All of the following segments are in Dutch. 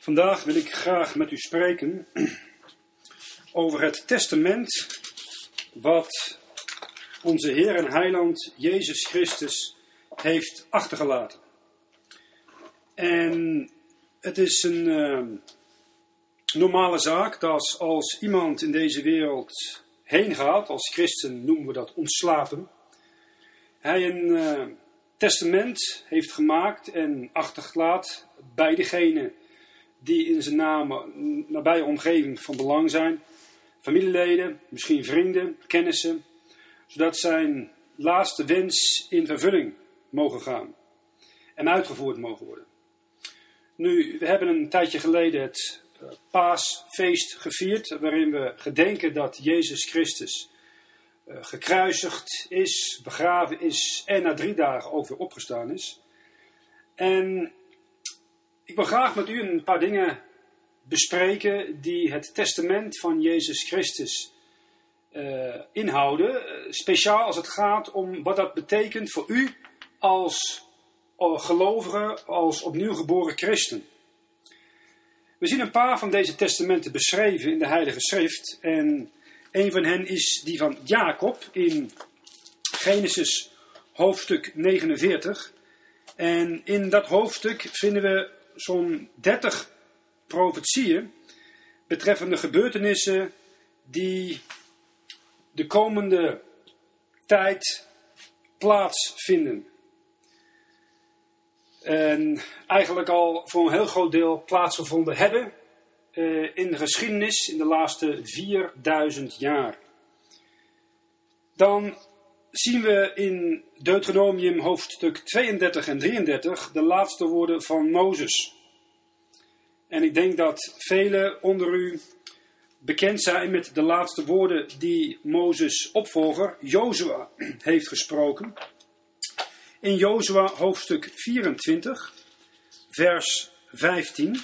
Vandaag wil ik graag met u spreken over het testament wat onze Heer en Heiland Jezus Christus heeft achtergelaten. En het is een normale zaak dat als iemand in deze wereld heen gaat, als christen noemen we dat ontslapen, hij een testament heeft gemaakt en achtergelaten bij degene die in zijn nabije omgeving van belang zijn, familieleden, misschien vrienden, kennissen, zodat zijn laatste wens in vervulling mogen gaan en uitgevoerd mogen worden. Nu, we hebben een tijdje geleden het paasfeest gevierd, waarin we gedenken dat Jezus Christus gekruisigd is, begraven is en na 3 dagen ook weer opgestaan is. En ik wil graag met u een paar dingen bespreken die het testament van Jezus Christus inhouden. Speciaal als het gaat om wat dat betekent voor u als gelovige, als opnieuw geboren christen. We zien een paar van deze testamenten beschreven in de Heilige Schrift. En een van hen is die van Jacob in Genesis hoofdstuk 49. En in dat hoofdstuk vinden we zo'n 30 profetieën betreffende gebeurtenissen die de komende tijd plaatsvinden. En eigenlijk al voor een heel groot deel plaatsgevonden hebben in de geschiedenis in de laatste 4000 jaar. Dan zien we in Deuteronomium hoofdstuk 32 en 33 de laatste woorden van Mozes. En ik denk dat velen onder u bekend zijn met de laatste woorden die Mozes' opvolger Jozua heeft gesproken. In Jozua hoofdstuk 24, vers 15,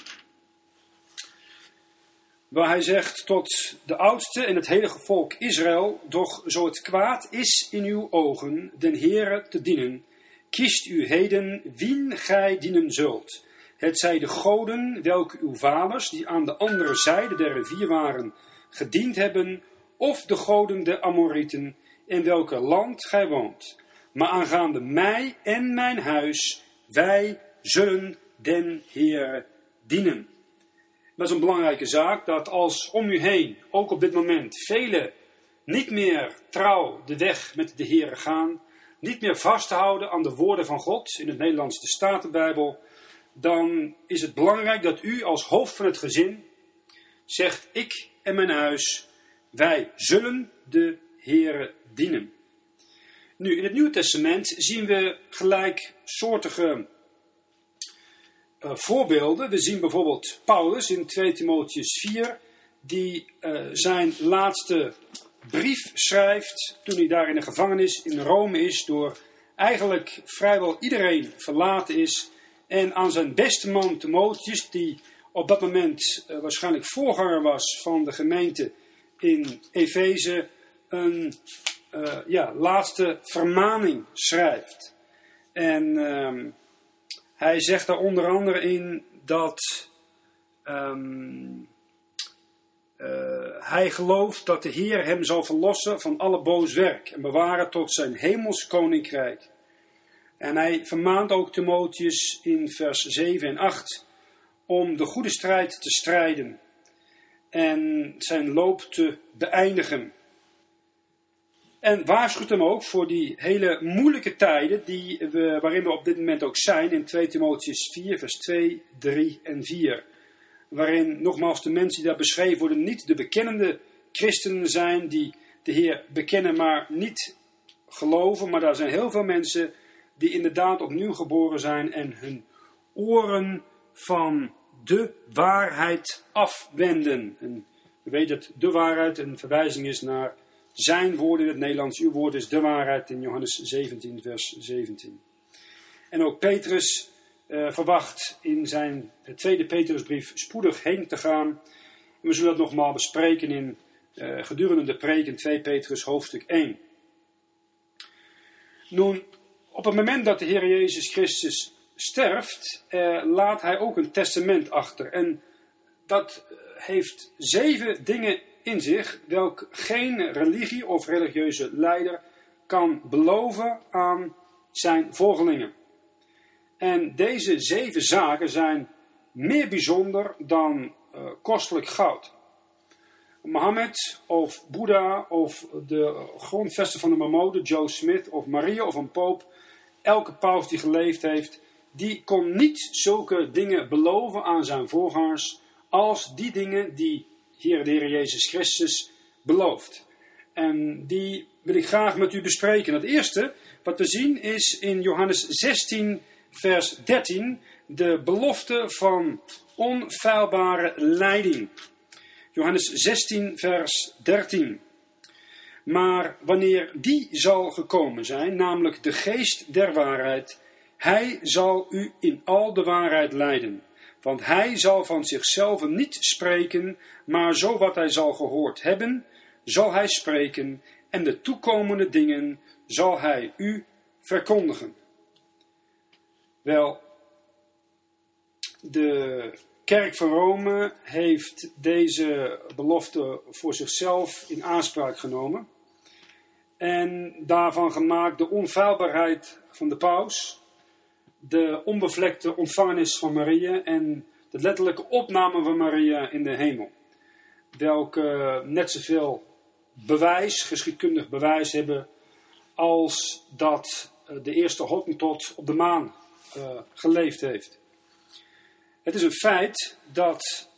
waar hij zegt tot de oudste en het hele volk Israël: doch zo het kwaad is in uw ogen den Heere te dienen, kiest u heden wien gij dienen zult. Het zij de goden welke uw vaders, die aan de andere zijde der rivier waren, gediend hebben, of de goden der Amorieten, in welke land gij woont. Maar aangaande mij en mijn huis, wij zullen den Heere dienen. Dat is een belangrijke zaak, dat als om u heen, ook op dit moment, velen niet meer trouw de weg met de Heere gaan, niet meer vasthouden aan de woorden van God, in het Nederlands de Statenbijbel, dan is het belangrijk dat u als hoofd van het gezin zegt: ik en mijn huis, wij zullen de Heere dienen. Nu, in het Nieuwe Testament zien we gelijksoortige voorbeelden. We zien bijvoorbeeld Paulus in 2 Timotheus 4, die zijn laatste brief schrijft toen hij daar in de gevangenis in Rome is, door eigenlijk vrijwel iedereen verlaten is. En aan zijn beste man Timotheus, die op dat moment waarschijnlijk voorganger was van de gemeente in Efeze, een laatste vermaning schrijft. En hij zegt daar onder andere in dat hij gelooft dat de Heer hem zal verlossen van alle boos werk en bewaren tot zijn hemels koninkrijk. En hij vermaant ook Timotheus in vers 7 en 8 om de goede strijd te strijden en zijn loop te beëindigen. En waarschuwt hem ook voor die hele moeilijke tijden waarin we op dit moment ook zijn, in 2 Timotheus 4 vers 2, 3 en 4. Waarin nogmaals de mensen die daar beschreven worden niet de bekennende christenen zijn die de Heer bekennen maar niet geloven. Maar daar zijn heel veel mensen die inderdaad opnieuw geboren zijn en hun oren van de waarheid afwenden. En we weten dat de waarheid een verwijzing is naar zijn woorden in het Nederlands. Uw woord is de waarheid in Johannes 17 vers 17. En ook Petrus verwacht in zijn tweede Petrusbrief spoedig heen te gaan. En we zullen dat nogmaals bespreken in gedurende de preek in 2 Petrus hoofdstuk 1. Nu, op het moment dat de Heer Jezus Christus sterft, laat hij ook een testament achter. En dat heeft 7 dingen in zich, welk geen religie of religieuze leider kan beloven aan zijn volgelingen. En deze 7 zaken zijn meer bijzonder dan kostelijk goud. Mohammed of Boeddha of de grondvester van de Mormonen, Joe Smith of Maria of een poop, elke paus die geleefd heeft, die kon niet zulke dingen beloven aan zijn voorgangers als die dingen die de Heer Jezus Christus belooft. En die wil ik graag met u bespreken. Het eerste wat we zien is in Johannes 16 vers 13 de belofte van onfeilbare leiding. Johannes 16 vers 13. Maar wanneer die zal gekomen zijn, namelijk de geest der waarheid, hij zal u in al de waarheid leiden. Want hij zal van zichzelf niet spreken, maar zo wat hij zal gehoord hebben, zal hij spreken, en de toekomende dingen zal hij u verkondigen. Wel, de Kerk van Rome heeft deze belofte voor zichzelf in aanspraak genomen. En daarvan gemaakt de onfeilbaarheid van de paus, de onbevlekte ontvangenis van Maria en de letterlijke opname van Maria in de hemel. Welke net zoveel bewijs, geschiedkundig bewijs hebben, als dat de eerste Hottentot op de maan geleefd heeft. Het is een feit dat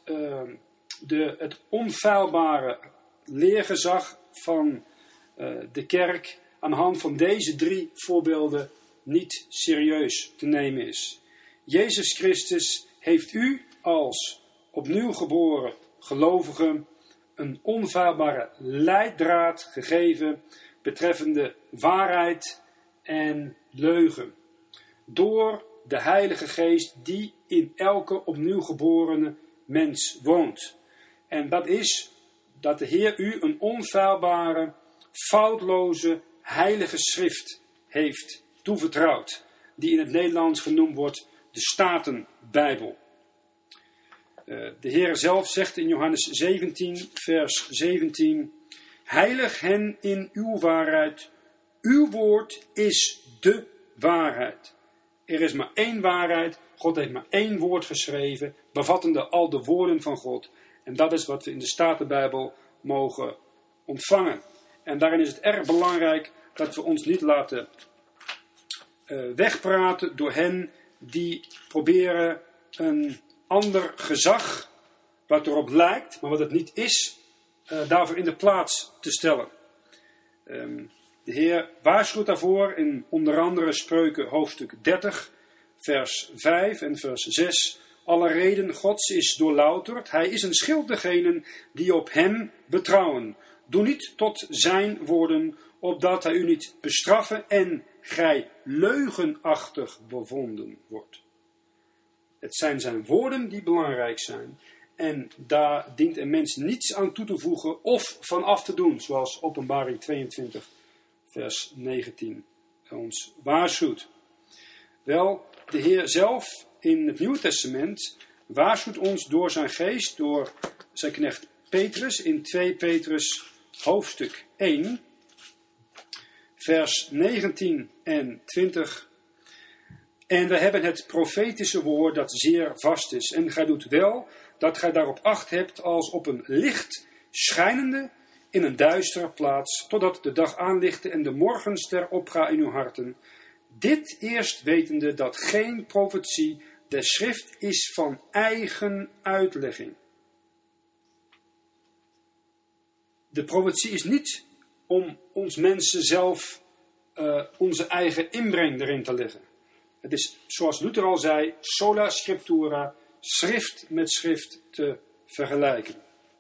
het onfeilbare leergezag van de kerk aan de hand van deze 3 voorbeelden niet serieus te nemen is. Jezus Christus heeft u als opnieuw geboren gelovige een onfeilbare leidraad gegeven betreffende waarheid en leugen. Door de Heilige Geest die in elke opnieuw geborene mens woont. En dat is dat de Heer u een onfeilbare, foutloze, heilige schrift heeft toevertrouwd. Die in het Nederlands genoemd wordt de Statenbijbel. De Heer zelf zegt in Johannes 17, vers 17. Heilig hen in uw waarheid. Uw woord is de waarheid. Er is maar 1 waarheid. God heeft maar 1 woord geschreven, bevattende al de woorden van God. En dat is wat we in de Statenbijbel mogen ontvangen. En daarin is het erg belangrijk dat we ons niet laten wegpraten door hen die proberen een ander gezag, wat erop lijkt, maar wat het niet is, daarvoor in de plaats te stellen. De Heer waarschuwt daarvoor in onder andere Spreuken hoofdstuk 30, vers 5 en vers 6. Alle reden Gods is doorlouterd. Hij is een schild degenen die op hem betrouwen. Doe niet tot zijn woorden, opdat hij u niet bestraffen en gij leugenachtig bevonden wordt. Het zijn zijn woorden die belangrijk zijn. En daar dient een mens niets aan toe te voegen of van af te doen, zoals Openbaring 22, vers 19 ons waarschuwt. Wel, de Heer zelf in het Nieuwe Testament waarschuwt ons door zijn geest, door zijn knecht Petrus in 2 Petrus hoofdstuk 1, vers 19 en 20. En we hebben het profetische woord dat zeer vast is. En gij doet wel dat gij daarop acht hebt als op een licht schijnende in een duistere plaats, totdat de dag aanlichte en de morgenster opga in uw harten. Dit eerst wetende dat geen profetie der schrift is van eigen uitlegging. De profetie is niet om ons mensen zelf onze eigen inbreng erin te leggen. Het is, zoals Luther al zei, sola scriptura, schrift met schrift te vergelijken.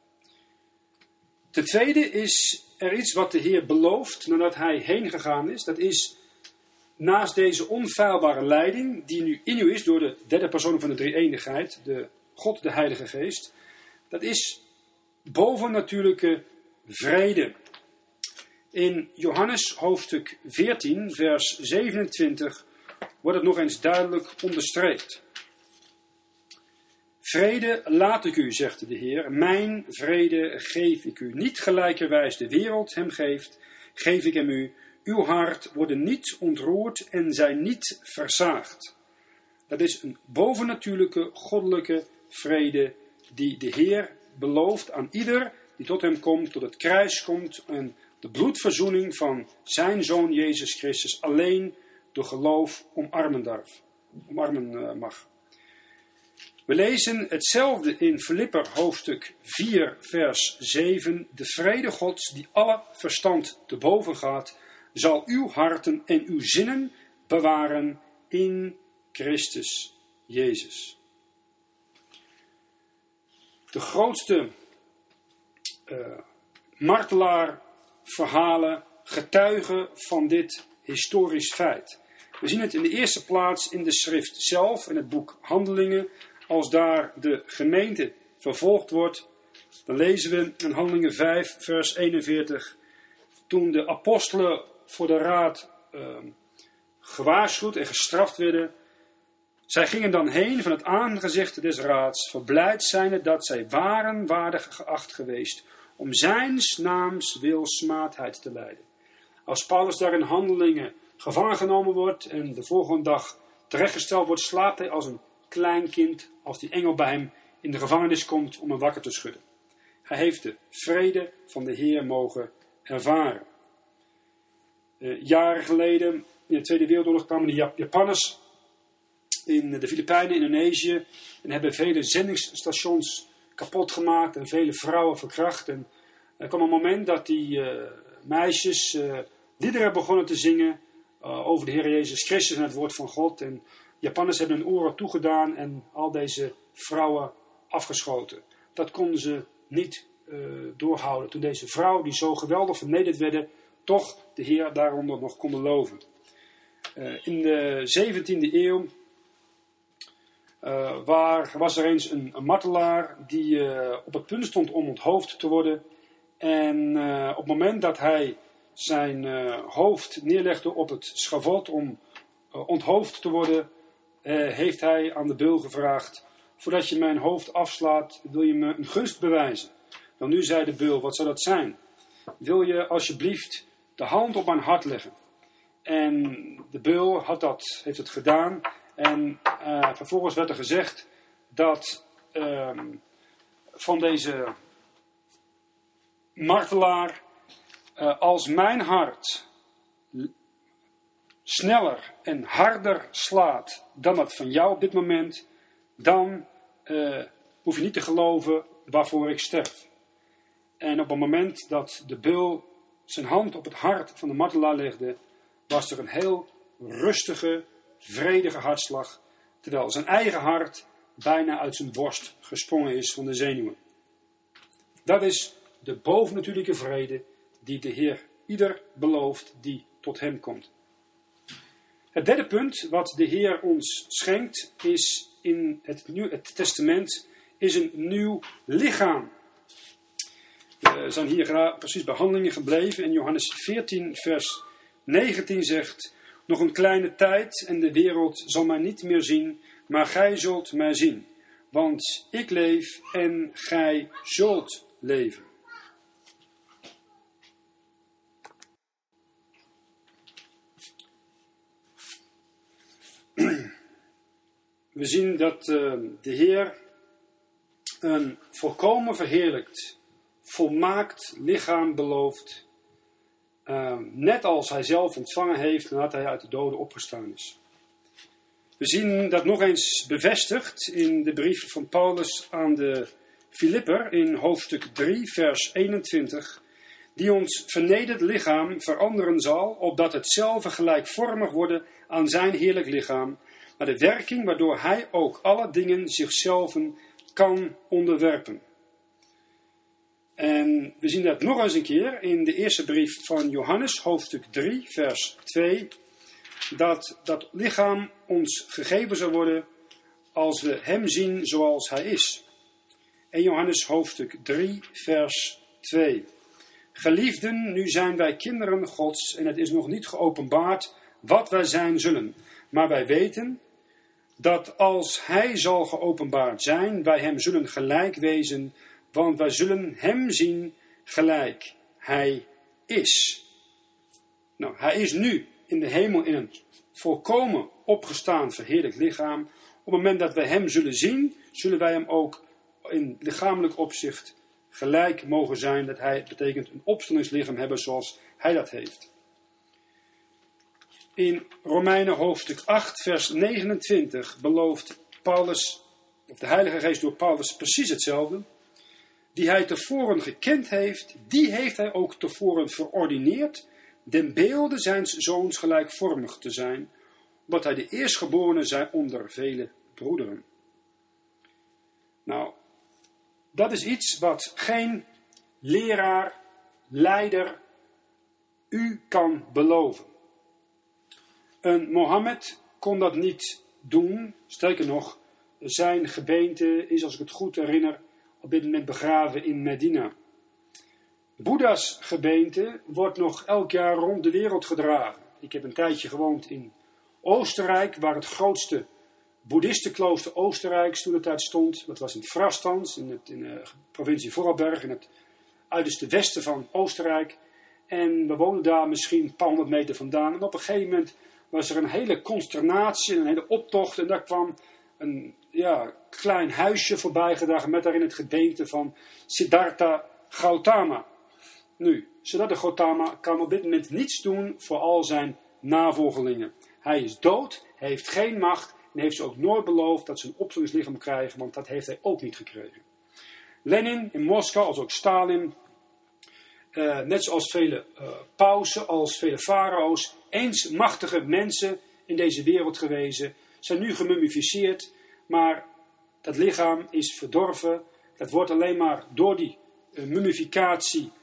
Ten tweede is er iets wat de Heer belooft nadat hij heen gegaan is. Dat is naast deze onfeilbare leiding die nu in u is door de derde persoon van de drie-eenigheid, de God, de Heilige Geest. Dat is bovennatuurlijke vrede. In Johannes hoofdstuk 14, vers 27 wordt het nog eens duidelijk onderstreept. Vrede laat ik u, zegt de Heer, mijn vrede geef ik u. Niet gelijkerwijs de wereld hem geeft, geef ik hem u. Uw hart wordt niet ontroerd en zij niet versaagd. Dat is een bovennatuurlijke, goddelijke vrede die de Heer belooft aan ieder die tot hem komt, tot het kruis komt en de bloedverzoening van zijn Zoon Jezus Christus alleen door geloof omarmen mag. We lezen hetzelfde in Filipper hoofdstuk 4 vers 7. De vrede Gods die alle verstand te boven gaat, zal uw harten en uw zinnen bewaren in Christus Jezus. De grootste martelaarverhalen getuigen van dit historisch feit. We zien het in de eerste plaats in de schrift zelf, in het boek Handelingen. Als daar de gemeente vervolgd wordt, dan lezen we in Handelingen 5 vers 41. Toen de apostelen voor de raad gewaarschuwd en gestraft werden, zij gingen dan heen van het aangezicht des raads, verblijd zijnde dat zij waren waardig geacht geweest om zijns naams wil smaadheid te lijden. Als Paulus daar in Handelingen gevangen genomen wordt en de volgende dag terechtgesteld wordt, slaapt hij als een klein kind als die engel bij hem in de gevangenis komt om hem wakker te schudden. Hij heeft de vrede van de Heer mogen ervaren. Jaren geleden, in de Tweede Wereldoorlog, kwamen de Japanners in de Filipijnen, Indonesië, en hebben vele zendingsstations kapot gemaakt en vele vrouwen verkracht. En er kwam een moment dat die meisjes liederen begonnen te zingen over de Heer Jezus Christus en het woord van God. En Japanners hebben hun oren toegedaan en al deze vrouwen afgeschoten. Dat konden ze niet doorhouden. Toen deze vrouwen, die zo geweldig vernederd werden, toch de Heer daaronder nog konden loven. In de 17e eeuw was er eens een martelaar die op het punt stond om onthoofd te worden. En op het moment dat hij zijn hoofd neerlegde op het schavot om onthoofd te worden, heeft hij aan de beul gevraagd: voordat je mijn hoofd afslaat, wil je me een gunst bewijzen? Dan nu zei de beul: wat zou dat zijn? Wil je alsjeblieft de hand op mijn hart leggen? En de beul heeft het gedaan. En vervolgens werd er gezegd dat van deze martelaar, als mijn hart sneller en harder slaat dan dat van jou op dit moment, dan hoef je niet te geloven waarvoor ik sterf. En op het moment dat de beul zijn hand op het hart van de martelaar legde, was er een heel rustige, vredige hartslag, terwijl zijn eigen hart bijna uit zijn borst gesprongen is van de zenuwen. Dat is de bovennatuurlijke vrede die de Heer ieder belooft die tot hem komt. Het derde punt wat de Heer ons schenkt is in het Testament is een nieuw lichaam. We zijn hier precies bij Handelingen gebleven. In Johannes 14 vers 19 zegt: nog een kleine tijd en de wereld zal mij niet meer zien, maar gij zult mij zien. Want ik leef en gij zult leven. We zien dat de Heer een volkomen verheerlijkt, volmaakt lichaam belooft, net als hij zelf ontvangen heeft nadat hij uit de doden opgestaan is. We zien dat nog eens bevestigd in de brief van Paulus aan de Filipper in hoofdstuk 3 vers 21, die ons vernederd lichaam veranderen zal, opdat het zelf gelijkvormig worden aan zijn heerlijk lichaam, maar de werking waardoor hij ook alle dingen zichzelf kan onderwerpen. En we zien dat nog eens een keer in de eerste brief van Johannes, hoofdstuk 3, vers 2, dat dat lichaam ons gegeven zal worden als we hem zien zoals hij is. 1 Johannes, hoofdstuk 3, vers 2. Geliefden, nu zijn wij kinderen Gods en het is nog niet geopenbaard wat wij zijn zullen. Maar wij weten dat als hij zal geopenbaard zijn, wij hem zullen gelijk wezen, want wij zullen hem zien gelijk hij is. Nou, hij is nu in de hemel in een volkomen opgestaan, verheerlijk lichaam. Op het moment dat wij hem zullen zien, zullen wij hem ook in lichamelijk opzicht gelijk mogen zijn. Dat hij betekent een opstandingslichaam hebben zoals hij dat heeft. In Romeinen hoofdstuk 8 vers 29 belooft Paulus, of de Heilige Geest door Paulus precies hetzelfde. Die hij tevoren gekend heeft, die heeft hij ook tevoren verordineerd, den beelde zijns zoons gelijkvormig te zijn, omdat hij de eerstgeborene zij onder vele broederen. Nou, dat is iets wat geen leraar, leider u kan beloven. Een Mohammed kon dat niet doen. Sterker nog, zijn gebeente is, als ik het goed herinner, op dit moment begraven in Medina. Boeddha's gebeente wordt nog elk jaar rond de wereld gedragen. Ik heb een tijdje gewoond in Oostenrijk, waar het grootste boeddhistenklooster Oostenrijks toen de tijd stond. Dat was in Frastans, in de provincie Vorarlberg, in het uiterste westen van Oostenrijk. En we woonden daar misschien een paar honderd meter vandaan. En op een gegeven moment was er een hele consternatie, een hele optocht. En daar kwam een klein huisje voorbij gedragen met daarin het gebeente van Siddhartha Gautama. Nu, Siddhartha Gautama kan op dit moment niets doen voor al zijn navolgelingen. Hij is dood, hij heeft geen macht en heeft ze ook nooit beloofd dat ze een opstandingslichaam krijgen, want dat heeft hij ook niet gekregen. Lenin in Moskou, als ook Stalin, net zoals vele pausen, als vele farao's, eens machtige mensen in deze wereld gewezen, zijn nu gemummificeerd, maar dat lichaam is verdorven. Dat wordt alleen maar door die mummificatie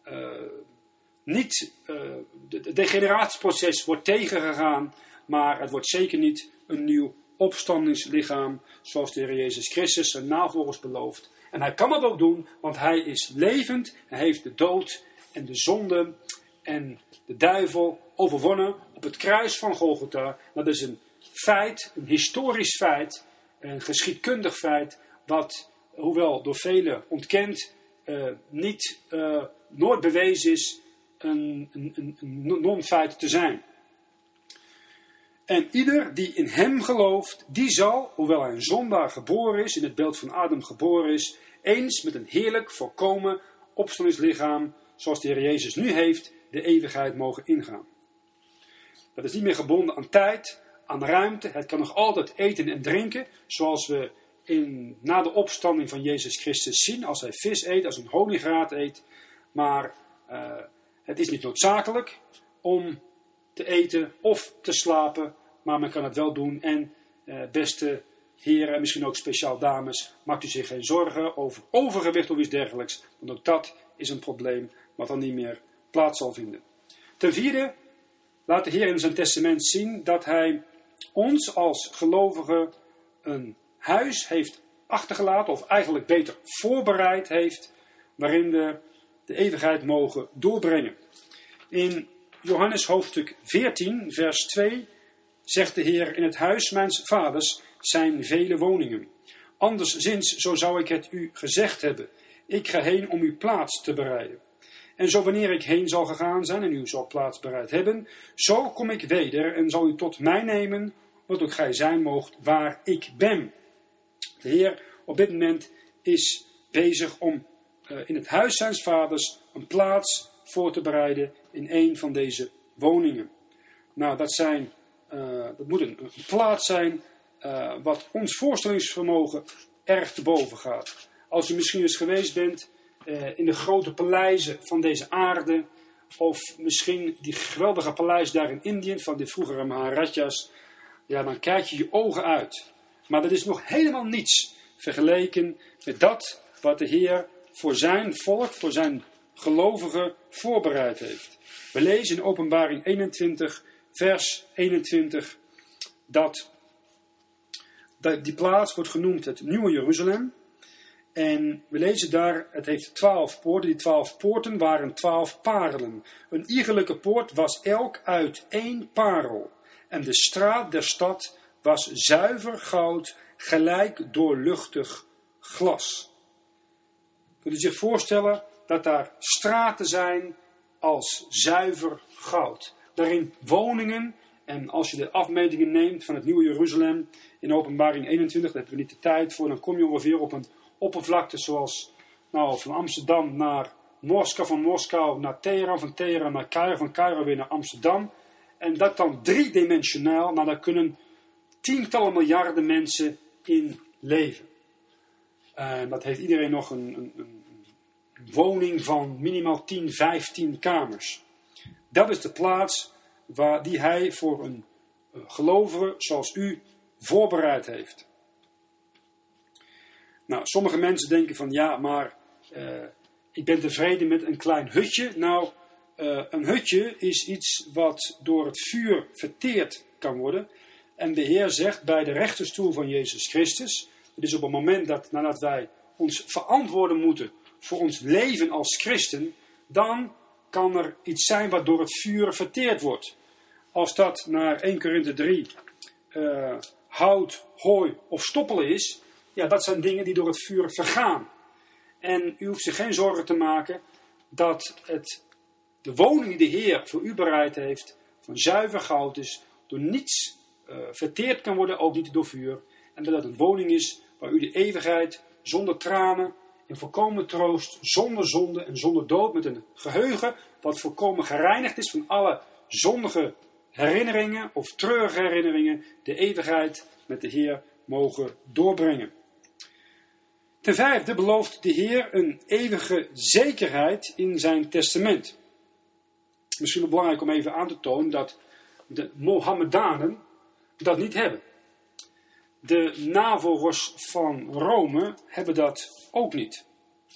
het degeneratieproces wordt tegengegaan, maar het wordt zeker niet een nieuw opstandingslichaam zoals de Heer Jezus Christus zijn navolgers belooft. En hij kan het ook doen, want hij is levend. Hij heeft de dood en de zonde en de duivel overwonnen op het kruis van Golgotha. Dat is een feit, een historisch feit, een geschiedkundig feit, wat, hoewel door velen ontkend, nooit bewezen is een non-feit te zijn. En ieder die in hem gelooft, die zal, hoewel hij een zondaar geboren is, in het beeld van Adam geboren is, eens met een heerlijk, volkomen opstandingslichaam, zoals de Heer Jezus nu heeft, de eeuwigheid mogen ingaan. Dat is niet meer gebonden aan tijd, aan ruimte. Het kan nog altijd eten en drinken, zoals we na de opstanding van Jezus Christus zien, als hij vis eet, als een honingraat eet. Maar het is niet noodzakelijk om te eten of te slapen, maar men kan het wel doen. En beste heren, en misschien ook speciaal dames, maakt u zich geen zorgen over overgewicht of iets dergelijks, want ook dat is een probleem wat dan niet meer plaats zal vinden. Ten vierde, laat de Heer in zijn testament zien dat hij ons als gelovigen een huis heeft achtergelaten, of eigenlijk beter voorbereid heeft, waarin we de eeuwigheid mogen doorbrengen. In Johannes hoofdstuk 14, vers 2 zegt de Heer: in het huis mijns vaders zijn vele woningen. Anderszins, zo zou ik het u gezegd hebben. Ik ga heen om uw plaats te bereiden. En zo wanneer ik heen zal gegaan zijn en u zal plaats bereid hebben, zo kom ik weder en zal u tot mij nemen, wat ook gij zijn moogt waar ik ben. De Heer op dit moment is bezig om in het huis zijns vaders een plaats voor te bereiden in een van deze woningen. Nou, dat moet een plaats zijn wat ons voorstellingsvermogen erg te boven gaat. Als u misschien eens geweest bent in de grote paleizen van deze aarde, of misschien die geweldige paleis daar in Indië van de vroegere Maharajas, ja, dan kijk je je ogen uit. Maar dat is nog helemaal niets vergeleken met dat wat de Heer voor zijn volk, voor zijn gelovigen voorbereid heeft. We lezen in Openbaring 21, vers 21, dat die plaats wordt genoemd het Nieuwe Jeruzalem. En we lezen daar, het heeft 12 poorten. Die 12 poorten waren 12 parelen. Een iegelijke poort was elk uit 1 parel. En de straat der stad was zuiver goud, gelijk doorluchtig glas. Kunt u zich voorstellen dat daar straten zijn als zuiver goud. Daarin woningen, en als je de afmetingen neemt van het Nieuwe Jeruzalem in Openbaring 21, daar hebben we niet de tijd voor, dan kom je ongeveer op een oppervlakte zoals van Amsterdam naar Moskou, van Moskou naar Teheran, van Teheran naar Cairo, van Cairo weer naar Amsterdam. En dat dan driedimensionaal, daar kunnen tientallen miljarden mensen in leven. En dat heeft iedereen nog een woning van minimaal 10, 15 kamers. Dat is de plaats die hij voor een gelovige zoals u voorbereid heeft. Nou, sommige mensen denken van ja, maar ik ben tevreden met een klein hutje. Nou, een hutje is iets wat door het vuur verteerd kan worden. En de Heer zegt bij de rechterstoel van Jezus Christus, het is op het moment nadat wij ons verantwoorden moeten voor ons leven als christen, dan kan er iets zijn wat door het vuur verteerd wordt. Als dat naar 1 Korinthe 3 hout, hooi of stoppel is, ja, dat zijn dingen die door het vuur vergaan. En u hoeft zich geen zorgen te maken dat de woning die de Heer voor u bereid heeft, van zuiver goud is, door niets verteerd kan worden, ook niet door vuur. En dat het een woning is waar u de eeuwigheid zonder tranen, in volkomen troost, zonder zonde en zonder dood, met een geheugen wat volkomen gereinigd is van alle zondige herinneringen of treurige herinneringen, de eeuwigheid met de Heer mogen doorbrengen. Ten vijfde belooft de Heer een eeuwige zekerheid in zijn testament. Misschien wel belangrijk om even aan te tonen dat de Mohammedanen dat niet hebben. De navolgers van Rome hebben dat ook niet.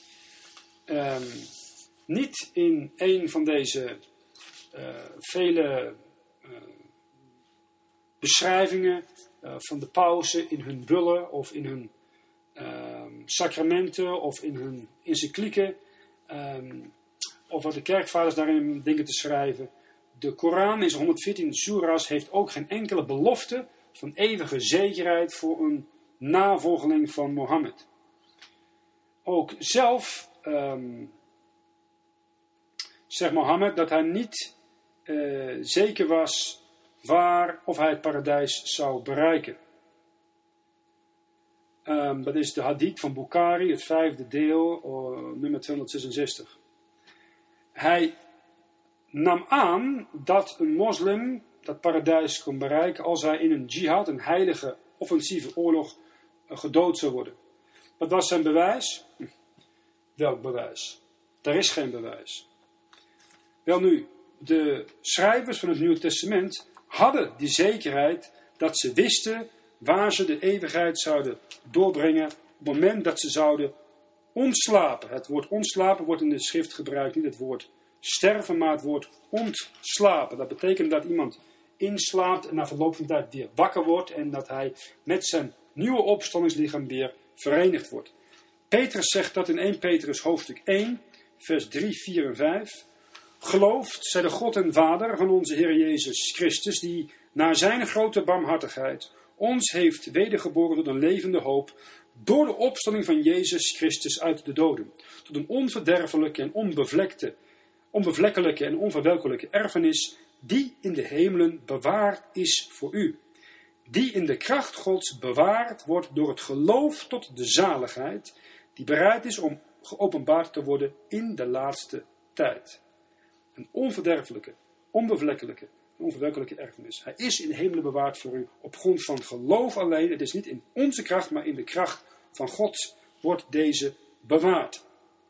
Niet in een van deze vele beschrijvingen van de pausen in hun bullen of in hun sacramenten of in hun encyclieken of wat de kerkvaders daarin denken te schrijven. De Koran in zijn 114 soeras heeft ook geen enkele belofte van eeuwige zekerheid voor een navolgeling van Mohammed. Ook zelf zegt Mohammed dat hij niet zeker was waar of hij het paradijs zou bereiken. Dat is de hadith van Bukhari, het 5e deel, nummer 266. Hij nam aan dat een moslim dat paradijs kon bereiken als hij in een jihad, een heilige offensieve oorlog, gedood zou worden. Wat was zijn bewijs? Welk bewijs? Er is geen bewijs. Welnu, de schrijvers van het Nieuwe Testament hadden die zekerheid dat ze wisten waar ze de eeuwigheid zouden doorbrengen op het moment dat ze zouden ontslapen. Het woord ontslapen wordt in de schrift gebruikt, niet het woord sterven, maar het woord ontslapen. Dat betekent dat iemand inslaapt en na verloop van tijd weer wakker wordt en dat hij met zijn nieuwe opstandingslichaam weer verenigd wordt. Petrus zegt dat in 1 Petrus hoofdstuk 1, vers 3, 4 en 5. Gelooft, zij de God en Vader van onze Heer Jezus Christus, die naar zijn grote barmhartigheid ons heeft wedergeboren tot een levende hoop, door de opstanding van Jezus Christus uit de doden, tot een onverderfelijke en onbevlekkelijke en onverwelkelijke erfenis, die in de hemelen bewaard is voor u, die in de kracht Gods bewaard wordt door het geloof tot de zaligheid, die bereid is om geopenbaard te worden in de laatste tijd. Een onverderfelijke, onbevlekkelijke, onverwelkelijke erfenis. Hij is in de hemelen bewaard voor u op grond van geloof alleen. Het is niet in onze kracht, maar in de kracht van God wordt deze bewaard.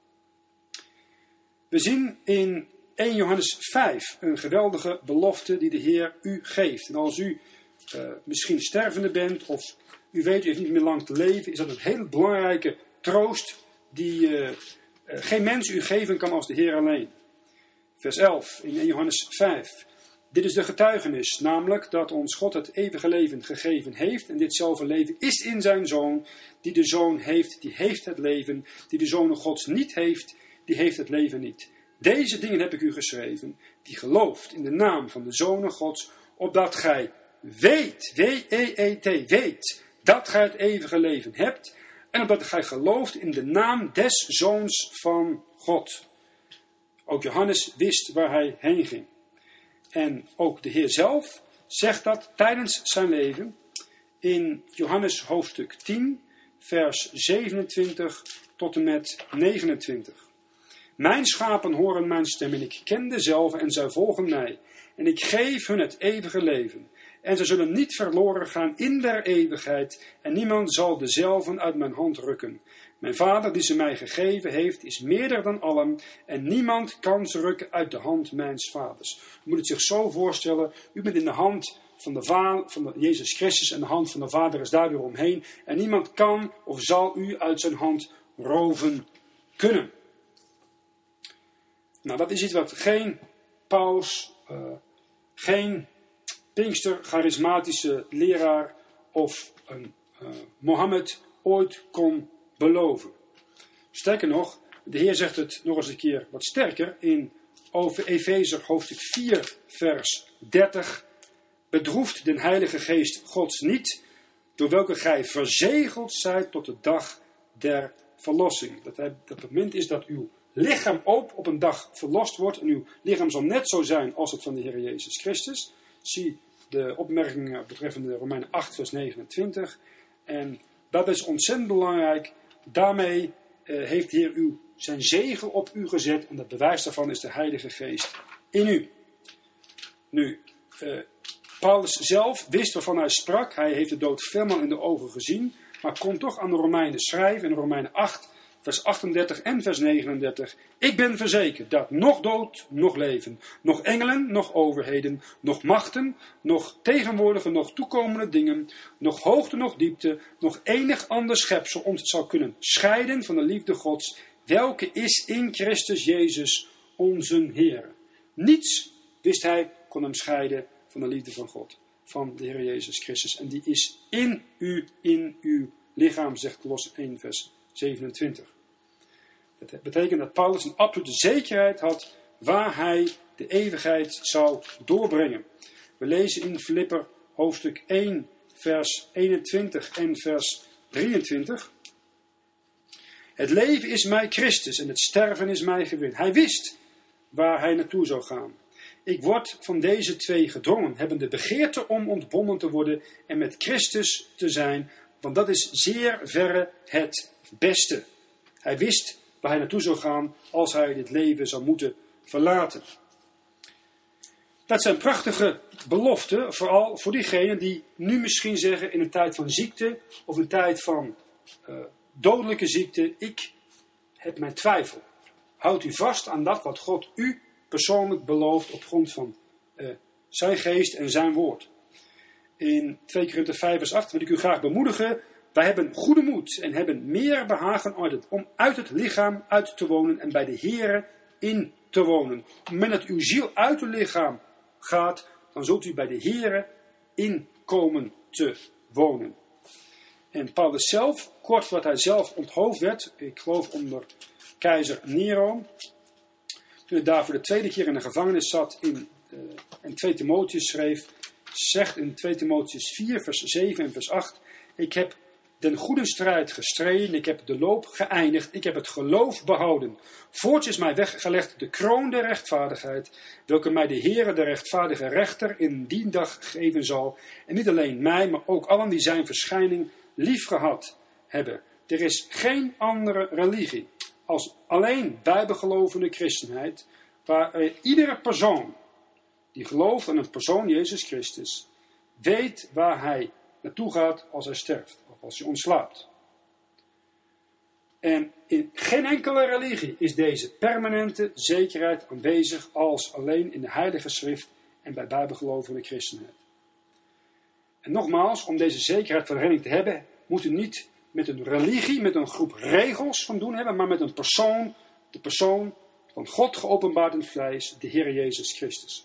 We zien in 1 Johannes 5 een geweldige belofte die de Heer u geeft. En als u misschien stervende bent of u weet u heeft niet meer lang te leven, is dat een hele belangrijke troost die geen mens u geven kan als de Heer alleen. Vers 11 in 1 Johannes 5. Dit is de getuigenis, namelijk dat ons God het eeuwige leven gegeven heeft. En ditzelfde leven is in zijn Zoon. Die de Zoon heeft, die heeft het leven. Die de Zoon Gods niet heeft, die heeft het leven niet. Deze dingen heb ik u geschreven, die gelooft in de naam van de Zoon Gods, opdat gij weet, W-E-E-T, weet, dat gij het eeuwige leven hebt, en opdat gij gelooft in de naam des Zoons van God. Ook Johannes wist waar hij heen ging. En ook de Heer zelf zegt dat tijdens zijn leven in Johannes hoofdstuk 10, vers 27 tot en met 29. Mijn schapen horen mijn stem en ik ken dezelve en zij volgen mij. En ik geef hun het eeuwige leven. En ze zullen niet verloren gaan in der eeuwigheid. En niemand zal dezelven uit mijn hand rukken. Mijn Vader die ze mij gegeven heeft is meerder dan allen. En niemand kan ze rukken uit de hand mijns Vaders. U moet het zich zo voorstellen. U bent in de hand van de Jezus Christus. En de hand van de Vader is daar weer omheen. En niemand kan of zal u uit zijn hand roven kunnen. Nou, dat is iets wat geen paus, geen Pinkster charismatische leraar of een Mohammed ooit kon beloven. Sterker nog, de Heer zegt het nog eens een keer wat sterker in Efezer hoofdstuk 4 vers 30. Bedroeft den Heilige Geest Gods niet, door welke gij verzegeld zijt tot de dag der verlossing. Dat moment is dat uw lichaam ook op een dag verlost wordt. En uw lichaam zal net zo zijn als het van de Heer Jezus Christus. Zie de opmerkingen betreffende Romeinen 8 vers 29. En dat is ontzettend belangrijk. Daarmee heeft de Heer zijn zegel op u gezet. En dat bewijs daarvan is de Heilige Geest in u. Nu, Paulus zelf wist waarvan hij sprak. Hij heeft de dood veelmaal in de ogen gezien. Maar kon toch aan de Romeinen schrijven in Romeinen 8 vers 38 en vers 39. Ik ben verzekerd dat nog dood, nog leven, nog engelen, nog overheden, nog machten, nog tegenwoordige, nog toekomende dingen, nog hoogte, nog diepte, nog enig ander schepsel ons zal kunnen scheiden van de liefde Gods, welke is in Christus Jezus onze Heer. Niets, wist hij, kon hem scheiden van de liefde van God, van de Heer Jezus Christus. En die is in uw lichaam, zegt Kolossenzen 1 vers 27. Dat betekent dat Paulus een absolute zekerheid had waar hij de eeuwigheid zou doorbrengen. We lezen in Filipper hoofdstuk 1 vers 21 en vers 23. Het leven is mij Christus en het sterven is mij gewin. Hij wist waar hij naartoe zou gaan. Ik word van deze twee gedrongen, hebben de begeerte om ontbonden te worden en met Christus te zijn, want dat is zeer verre het beste. Hij wist waar hij naartoe zou gaan als hij dit leven zou moeten verlaten. Dat zijn prachtige beloften, vooral voor diegenen die nu misschien zeggen in een tijd van ziekte of een tijd van dodelijke ziekte, ik heb mijn twijfel. Houd u vast aan dat wat God u persoonlijk belooft op grond van zijn geest en zijn woord. In 2 Korinther 5 vers 8 wil ik u graag bemoedigen. Wij hebben goede moed en hebben meer behagen om uit het lichaam uit te wonen en bij de Here in te wonen. Op het moment dat uw ziel uit uw lichaam gaat, dan zult u bij de Here in komen te wonen. En Paulus zelf, kort wat hij zelf onthoofd werd, ik geloof onder keizer Nero, toen hij daar voor de tweede keer in de gevangenis zat en 2 Timotheus schreef, zegt in 2 Timotheus 4 vers 7 en vers 8, ik heb den goede strijd gestreden, ik heb de loop geëindigd, ik heb het geloof behouden. Voorts is mij weggelegd de kroon der rechtvaardigheid, welke mij de Heere, de rechtvaardige rechter, in die dag geven zal. En niet alleen mij, maar ook allen die zijn verschijning lief gehad hebben. Er is geen andere religie als alleen bijbelgelovende christenheid, waar iedere persoon die gelooft aan een persoon, Jezus Christus, weet waar hij naartoe gaat als hij sterft, of als hij ontslaapt. En in geen enkele religie is deze permanente zekerheid aanwezig als alleen in de Heilige Schrift en bij bijbelgelovende christenheid. En nogmaals, om deze zekerheid van redding te hebben, moet u niet met een religie, met een groep regels van doen hebben, maar met een persoon, de persoon van God geopenbaard in het vlees, de Heer Jezus Christus.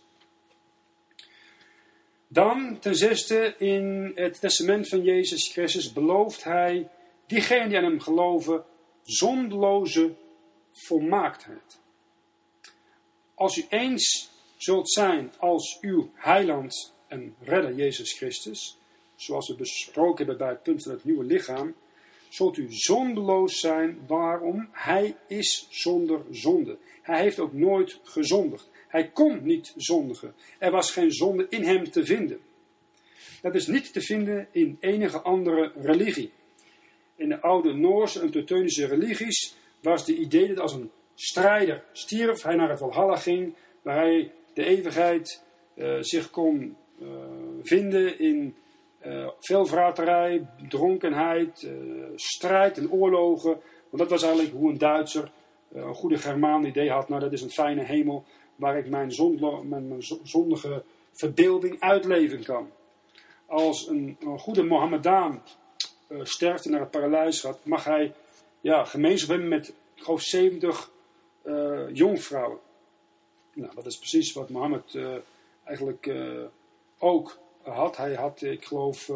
Dan, ten zesde, in het testament van Jezus Christus belooft hij diegenen die aan hem geloven zondeloze volmaaktheid. Als u eens zult zijn als uw heiland en redder Jezus Christus, zoals we besproken hebben bij het punt van het nieuwe lichaam, zult u zondeloos zijn. Waarom? Hij is zonder zonde. Hij heeft ook nooit gezondigd. Hij kon niet zondigen. Er was geen zonde in hem te vinden. Dat is niet te vinden in enige andere religie. In de oude Noorse en Teutonische religies was de idee dat als een strijder stierf, hij naar het Valhalla ging, waar hij de eeuwigheid zich kon vinden in veelvraterij, dronkenheid, strijd en oorlogen. Want dat was eigenlijk hoe een Duitser, een goede Germaan, idee had, nou dat is een fijne hemel waar ik mijn zondige verbeelding uitleven kan. Als een goede Mohammedaan sterft en naar het paradijs gaat, mag hij gemeenschap hebben met, ik geloof, 70 jongvrouwen. Nou, dat is precies wat Mohammed eigenlijk ook had. Hij had, ik geloof,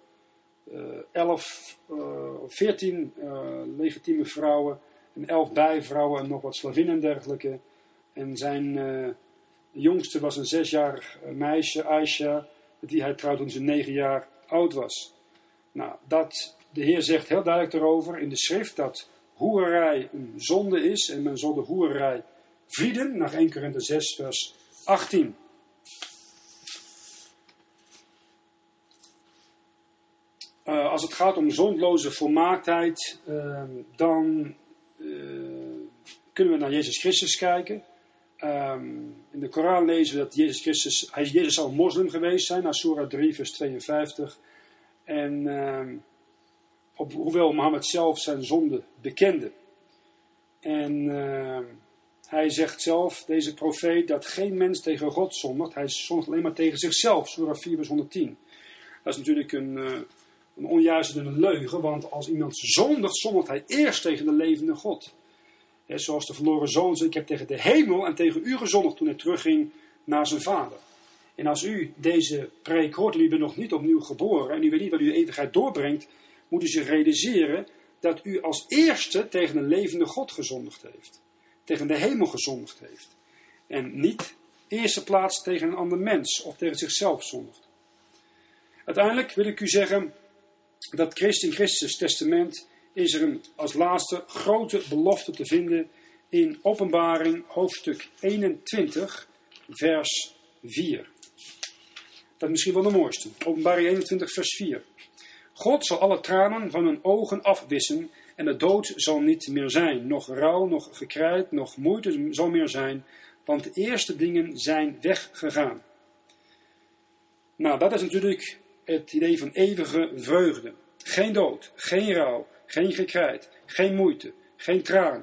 14 legitieme vrouwen en 11 bijvrouwen en nog wat slavinnen en dergelijke. En zijn jongste was een 6-jarig meisje, Aisha, met wie hij trouwde toen ze 9 jaar oud was. Nou, de Heer zegt heel duidelijk daarover in de schrift dat hoererij een zonde is en men zal de hoererij vrienden, naar 1 Korinthe 6 vers 18. Als het gaat om zondeloze volmaaktheid, dan kunnen we naar Jezus Christus kijken. In de Koran lezen we dat Jezus zal een moslim geweest zijn, naar Surah 3 vers 52. En hoewel Mohammed zelf zijn zonde bekende. En hij zegt zelf, deze profeet, dat geen mens tegen God zondigt. Hij zondigt alleen maar tegen zichzelf, Surah 4 vers 110. Dat is natuurlijk een onjuiste en een leugen, want als iemand zondigt, zondigt hij eerst tegen de levende God. Zoals de verloren zoon zei, ik heb tegen de hemel en tegen u gezondigd toen hij terugging naar zijn vader. En als u deze preek hoort en u bent nog niet opnieuw geboren en u weet niet wat u de eeuwigheid doorbrengt, moet u zich realiseren dat u als eerste tegen een levende God gezondigd heeft. Tegen de hemel gezondigd heeft. En niet eerste plaats tegen een ander mens of tegen zichzelf zondigt. Uiteindelijk wil ik u zeggen dat in Christus testament is er als laatste grote belofte te vinden in Openbaring hoofdstuk 21 vers 4. Dat is misschien wel de mooiste. Openbaring 21 vers 4. God zal alle tranen van hun ogen afwissen en de dood zal niet meer zijn. Nog rouw, nog gekrijt, nog moeite zal meer zijn, want de eerste dingen zijn weggegaan. Nou, dat is natuurlijk het idee van eeuwige vreugde. Geen dood, geen rouw, geen gekrijt, geen moeite, geen tranen.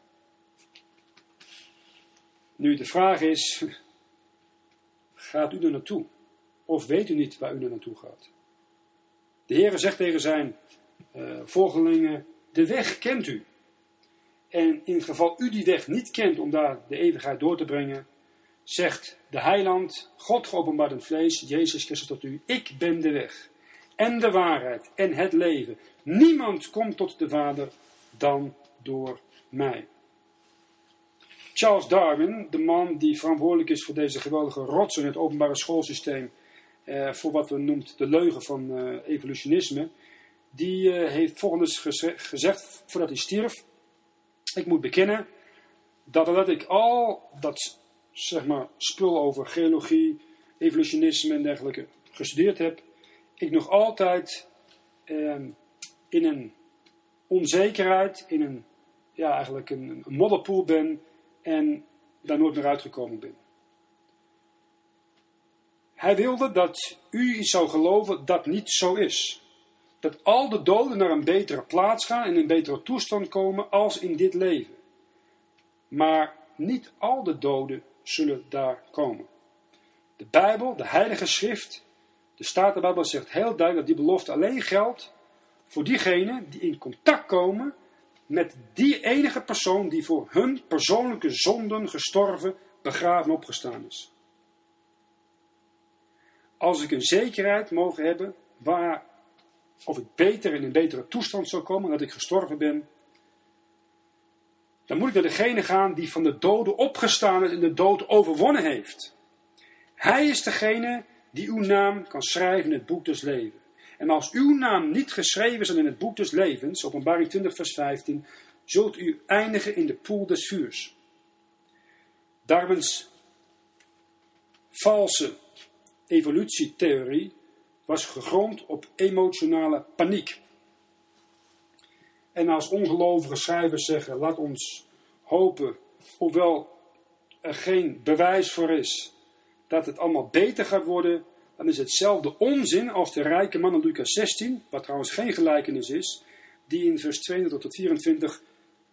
Nu de vraag is, gaat u er naartoe? Of weet u niet waar u er naartoe gaat? De Heer zegt tegen zijn volgelingen, de weg kent u. En in het geval u die weg niet kent om daar de eeuwigheid door te brengen, zegt de heiland, God geopenbaard in vlees, Jezus Christus tot u, ik ben de weg en de waarheid en het leven. Niemand komt tot de Vader dan door mij. Charles Darwin, de man die verantwoordelijk is voor deze geweldige rots in het openbare schoolsysteem, voor wat we noemt de leugen van evolutionisme, die heeft volgens gezegd voordat hij stierf, ik moet bekennen dat ik al dat spul over geologie, evolutionisme en dergelijke gestudeerd heb, ik nog altijd in een onzekerheid, in een modderpoel ben en daar nooit meer uitgekomen ben. Hij wilde dat u zou geloven dat niet zo is. Dat al de doden naar een betere plaats gaan en in een betere toestand komen als in dit leven. Maar niet al de doden zullen daar komen. De Bijbel, de Heilige Schrift, de Statenbijbel zegt heel duidelijk dat die belofte alleen geldt voor diegenen die in contact komen met die enige persoon die voor hun persoonlijke zonden gestorven, begraven, opgestaan is. Als ik een zekerheid mogen hebben of ik beter in een betere toestand zal komen dat ik gestorven ben, dan moet ik naar degene gaan die van de doden opgestaan is en de dood overwonnen heeft. Hij is degene die uw naam kan schrijven in het boek des levens. En als uw naam niet geschreven is in het boek des levens, Openbaring 20 vers 15, zult u eindigen in de poel des vuurs. Darwins valse evolutietheorie was gegrond op emotionale paniek. En als ongelovige schrijvers zeggen, laat ons hopen, hoewel er geen bewijs voor is, dat het allemaal beter gaat worden, dan is hetzelfde onzin als de rijke man in Lucas 16, wat trouwens geen gelijkenis is, die in vers 22 tot 24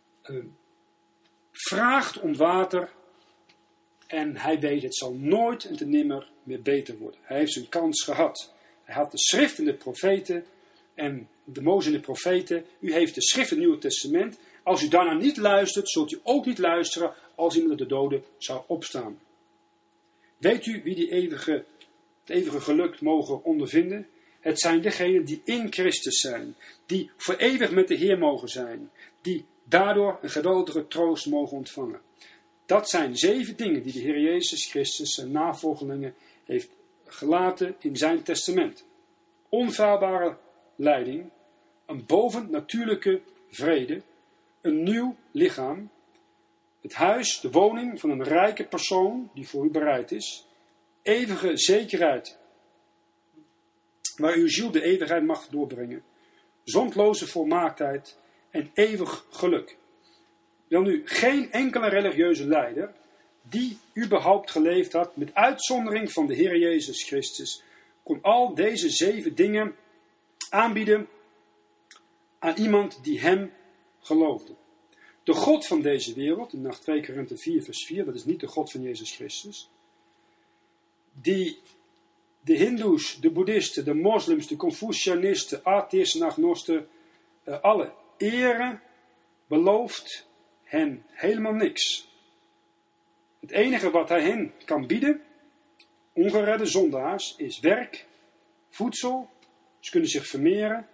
vraagt om water en hij weet het zal nooit en te nimmer meer beter worden. Hij heeft zijn kans gehad. Hij had de schrift en de profeten en de Mozes en de profeten. U heeft de schrift in het Nieuwe Testament. Als u daarna niet luistert, zult u ook niet luisteren als iemand uit de doden zou opstaan. Weet u wie het eeuwige geluk mogen ondervinden? Het zijn degenen die in Christus zijn. Die voor eeuwig met de Heer mogen zijn. Die daardoor een geweldige troost mogen ontvangen. Dat zijn 7 dingen die de Heer Jezus Christus zijn navolgelingen heeft gelaten in zijn testament. Onfeilbare leiding, een bovennatuurlijke vrede, een nieuw lichaam, het huis, de woning van een rijke persoon die voor u bereid is, eeuwige zekerheid, waar uw ziel de eeuwigheid mag doorbrengen, zondloze volmaaktheid en eeuwig geluk. Welnu, geen enkele religieuze leider die überhaupt geleefd had, met uitzondering van de Heer Jezus Christus, kon al deze 7 dingen aanbieden aan iemand die hem geloofde. De God van deze wereld, in 2 Korinthe 4 vers 4, dat is niet de God van Jezus Christus, die de Hindoes, de Boeddhisten, de moslims, de Confucianisten, atheïsten en agnosten alle eren, belooft hen helemaal niks. Het enige wat hij hen kan bieden, ongeredde zondaars, is werk, voedsel, ze kunnen zich vermeren,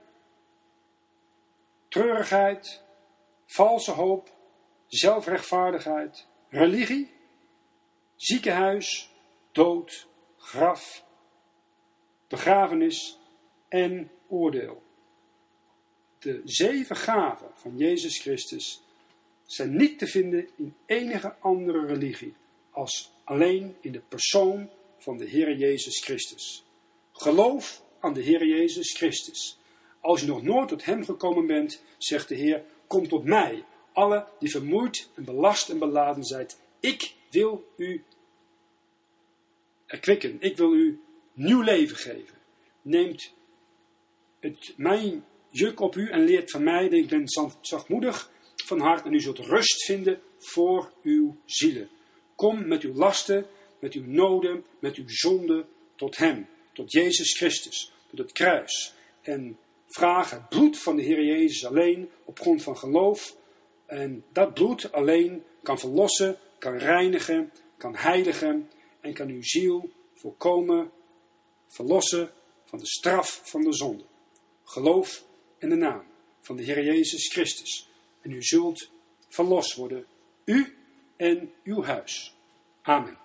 treurigheid, valse hoop, zelfrechtvaardigheid, religie, ziekenhuis, dood, graf, begrafenis en oordeel. De 7 gaven van Jezus Christus zijn niet te vinden in enige andere religie als alleen in de persoon van de Heer Jezus Christus. Geloof aan de Heer Jezus Christus. Als je nog nooit tot hem gekomen bent, zegt de Heer, kom tot mij, alle die vermoeid en belast en beladen zijt. Ik wil u erkwikken, ik wil u nieuw leven geven. Neemt mijn juk op u en leert van mij, ik ben zachtmoedig van hart en u zult rust vinden voor uw zielen. Kom met uw lasten, met uw noden, met uw zonden tot hem, tot Jezus Christus, tot het kruis. En vraag het bloed van de Heer Jezus alleen op grond van geloof. En dat bloed alleen kan verlossen, kan reinigen, kan heiligen en kan uw ziel volkomen verlossen van de straf van de zonde. Geloof in de naam van de Heer Jezus Christus. En u zult verlost worden, u en uw huis. Amen.